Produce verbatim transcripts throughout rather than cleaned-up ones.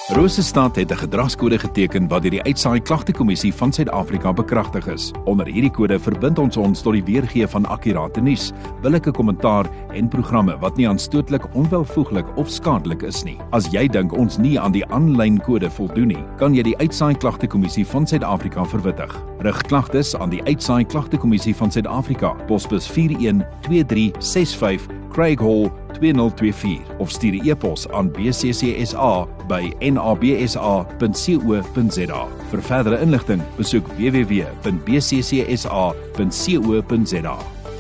Rosestad het 'n gedragskode geteken wat deur die Uitsaai Klagtekommissie van Suid-Afrika bekragtig is. Onder hierdie kode verbind ons ons tot die weergee van akkurate nuus, billike kommentaar en programme wat nie aanstootlik, onwelvoeglik of skadelik is nie. As jy dink ons nie aan die aanlyn kode voldoen nie, kan jy die Uitsaai Klagtekommissie van Suid-Afrika verwittig. Rig klagtes aan die Uitsaai Klagtekommissie van Suid-Afrika, posbus vier een twee drie ses vyf, Craig Hall twee nul twee vier of stuur 'n e-pos aan b c c s a by n a b s a punt co punt z a. Vir verdere inligting, besoek w w w punt b c c s a punt co punt z a.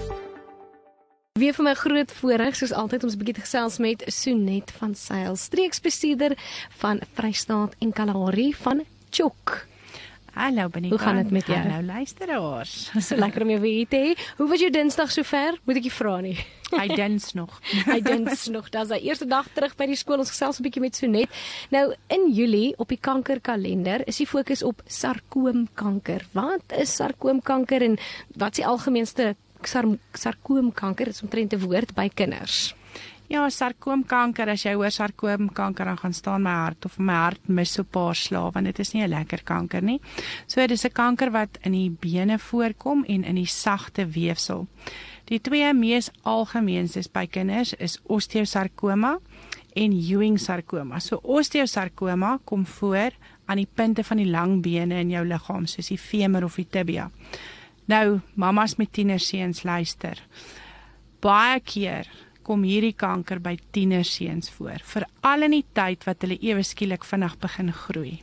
Weer vir my groot voorreg, soos altyd, om 'n bietjie te gesels met Sonet van Sail, streeksbestuurder van Vrystaat en Kalahari van Chok. Hallo Benita. Hoe gaan dit met jou? Hallo luisteraars. So lekker om jou weer te hê. Hoe was jou Dinsdag sover? Moet ek jy vra nie. Hy dins nog. Hy dins nog. Dis sy eerste dag terug by die skool. Ons gesels 'n bietjie met Sonet. Nou in Julie op die kankerkalender is die fokus op sarkoomkanker. Wat is sarkoomkanker en wat is die algemeenste sar sarkoomkanker? Dit is omtrent 'n woord by kinders. Ja, sarkoomkanker, as jy hoor sarkoomkanker, dan gaan staan my hart of my hart mis so 'n paar slae, want dit is nie 'n lekker kanker nie. So dit is 'n kanker wat in die bene voorkom en in die sagte weefsel. Die twee mees algemeenstes by kinders is osteosarkoma en Ewing sarkoma. So osteosarkoma kom voor aan die punte van die lang bene in jou liggaam, soos die femur of die tibia. Nou, mamas met tienerseuns luister. Baie keer kom hierdie kanker by tienerseuns voor, veral in die tyd wat hulle ewe skielik vinnig begin groei.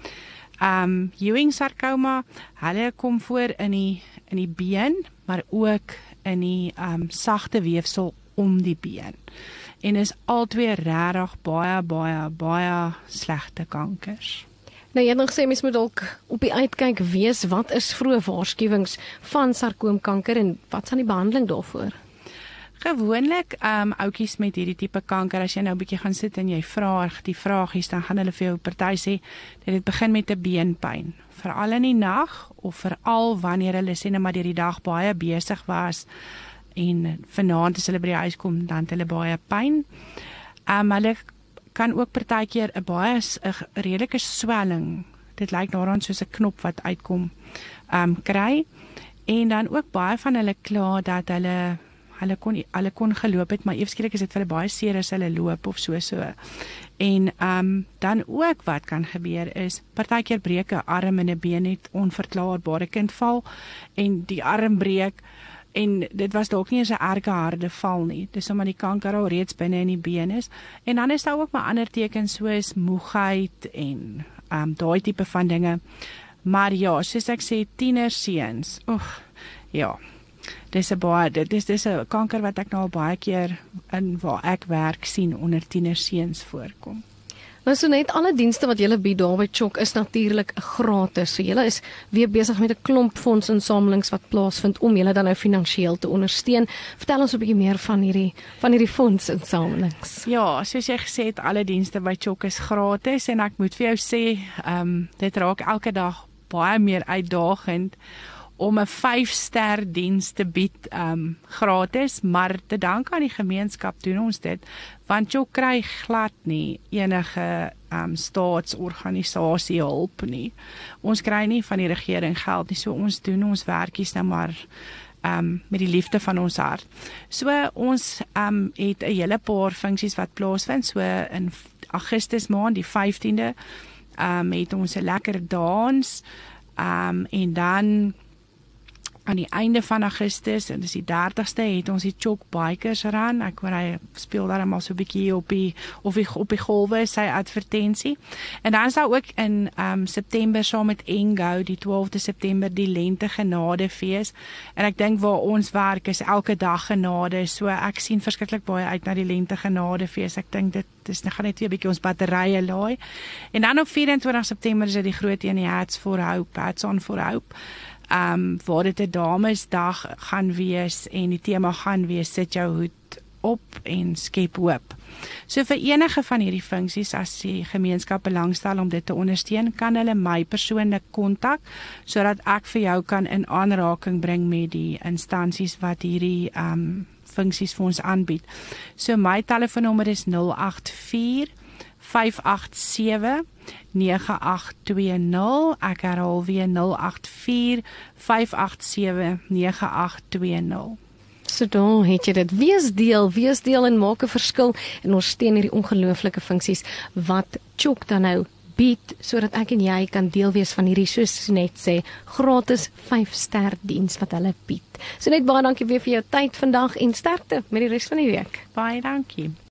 Um, Ewing sarkoma, hulle kom voor in die, in die been, maar ook in die um, sagte weefsel om die been. En is albei regtig baie, baie, baie slegte kankers. Nou jy het nog gesê mens moet dalk op die uitkyk wees, wat is vroeë waarskuwings van sarkoomkanker en wat is aan die behandeling daarvoor? Gewoonlik, um, ouetjies met hierdie tipe kanker, as jy nou 'n bietjie gaan sit en jy vra die vragies, dan gaan hulle vir jou party sê, dat dit begin met 'n beenpyn. Veral in die nag, of veral wanneer hulle sê net maar deur die dag baie besig was, en vanaand as hulle by die huis kom, dan het hulle baie pyn. Um, hulle kan ook partykeer 'n baie 'n redelike swelling, dit lyk daaraan soos 'n knop wat uitkom, um, kry. En dan ook baie van hulle kla dat hulle Hulle kon, hulle kon geloop het, maar ewenskielik is dit vir hulle baie seer as hulle loop of so so. En um, dan ook wat kan gebeur is, partykeer breek 'n arm en 'n been net onverklaarbare kind val, en die arm breek, en dit was dalk nie eens 'n erge harde val nie, dis omdat die kanker al reeds binne in die been is. En dan is daar ook maar ander tekens soos moegheid en um, daai tipe van dinge. Maar ja, soos ek sê, tienerseuns, oeg, ja, Dis 'n baie, dit is dis 'n kanker wat ek nou al baie keer in waar ek werk sien onder tienerseuns voorkom. Nou so net alle dienste wat julle bied daar by Chok is natuurlik gratis. So julle is weer besig met 'n klomp fondsinsamelings wat plaasvind om julle dan nou finansiëel te ondersteun. Vertel ons 'n bietjie meer van hierdie van hierdie fondsinsamelings. Ja, soos jy gesê het, alle dienste by Chok is gratis, en ek moet vir jou sê, um, dit raak elke dag baie meer uitdagend om 'n vyf ster diens te bied, um, gratis, maar te dank aan die gemeenskap doen ons dit, want Chok kry glad nie enige um, staatsorganisasie hulp nie. Ons kry nie van die regering geld nie, so ons doen ons werkies nou maar um, met die liefde van ons hart. So ons um, het 'n hele paar funksies wat plaasvind, so in Augustus maand, die vyftiende, um, het ons 'n lekker dans, um, en dan aan die einde van Augustus, en dis die dertigste, het ons die Chok Bikers Run. Ek hoor hy speel daar maar so 'n bietjie op die of die, op die golwe sy advertensie. En dan is daar ook in um, September saam met Engo, die twaalfde September, die Lente Genadefees. En ek dink waar ons werk is elke dag genade, so ek sien verskriklik baie uit na die Lente Genadefees. Ek dink dit is gaan net weer 'n bietjie ons batterye laai. En dan op vyf en twintig September is dit die groot een, die Hats for Hope, Hats on for Hope. Um, waar dit 'n damesdag gaan wees, en die tema gaan wees, sit jou hoed op en skep hoop. So vir enige van hierdie funksies, as die gemeenskap belangstel om dit te ondersteun, kan hulle my persoonlik kontak, sodat ek vir jou kan in aanraking bring met die instansies wat hierdie um, funksies vir ons aanbied. So my telefoonnommer is nul agt vier vyf agt sewe nege agt twee nul. Ek herhaal weer nul agt vier vyf agt sewe nege agt twee nul. So dan het jy dit. Wees deel, wees deel en maak 'n verskil en ons steun hierdie ongelooflike funksies wat Chock dan nou bied, sodat ek en jy kan deel wees van hierdie, soos net sê, gratis vyf ster diens wat hulle bied. So net baie dankie weer vir jou tyd vandag en sterkte met die res van die week. Baie dankie.